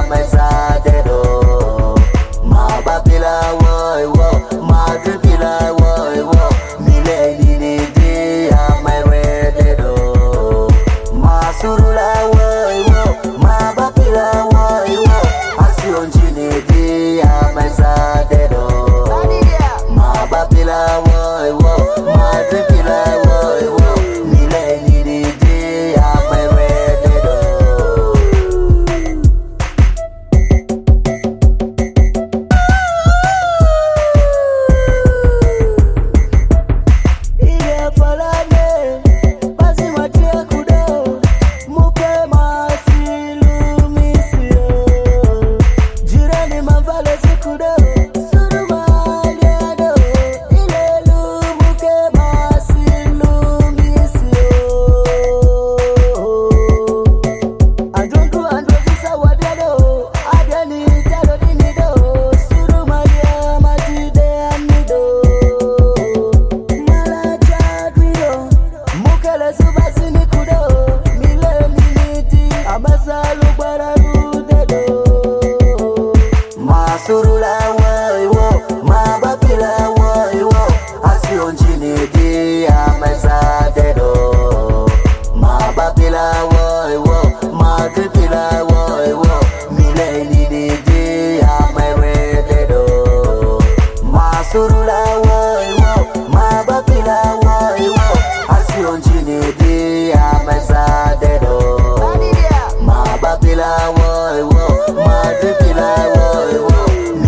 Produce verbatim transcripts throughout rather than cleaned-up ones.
my side do. Ma babila wo wo, ma dripila wo wo. Mile ni di am my red do. Ma surula wo wo, ma babila wo wo. Asionji ni di am my side do. Ma babila wo wo, ma dripila wo wo. Mile ni di am my red do. Surula wo wo, ma babila wo wo. Asionji ni di am my side do. Ma babila wo wo, ma dripila wo wo. Mile ni di am my red do. Ma surula wo wo, ma babila wo wo. Asionji ni di am my side do. Ma babila wo wo, ma dripila wo wo.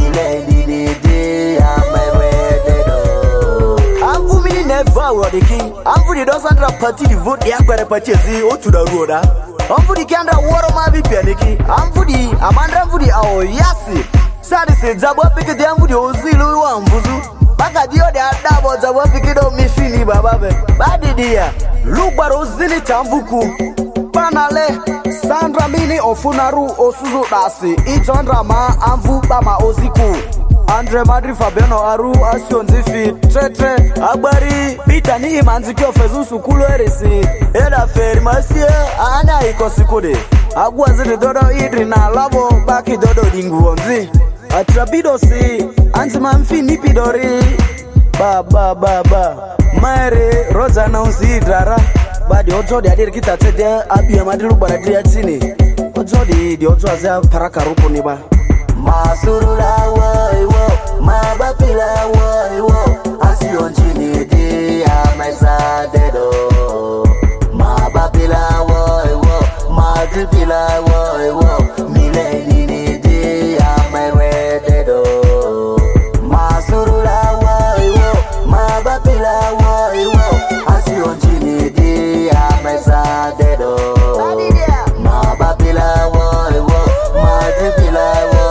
The king, I'm for the dozen party to vote the Aqua Pachesi or to the road. I'm for the Kanda water, my pianiki. I'm for the Amanda for the hour, yasi. Sadly said, Zabo pick the Ambu Zilu and Buzu. Back at the other double Zabo pick it up, Miss Fini Bababe. Badi dear, look but Ozini Tambuku. Panale, Sandra Mini or Funaru or Suzu Dasi. Each Andra Ma, Ambu Bama Oziku. Andre Madri Fabiano Aru Asion Zifi Tretre Abari Bitani Imanziki Ofezu Sukulu Erisi Eda Feri Masia Ana Ikosikode Agwazi Dodo Idri na Lavo Baki Dodo Dingu Onzi Atrabido Si Antimanfi Nipidori Ba ba ba ba Maere Rosa Naunzi Drara Badi Ojo Di Adir Kita Tede Abi Amadiru Baradri Atini Ojo Di Di Ojo Azia Paraka Rupo Niba Ma surula wo wo, ma babila wo wo. Asionji ni di am my side do. Ma babila wo wo, ma dripila wo wo. Mile ni di am my red do. Ma surula wo wo, ma babila wo wo. Asionji ni di am my side do. Ma babila wo wo, ma dripila wo.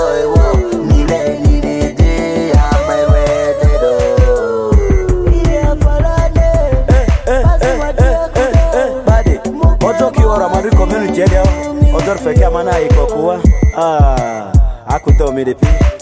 Community, other fake mana ikokuwa ah akuto medepi.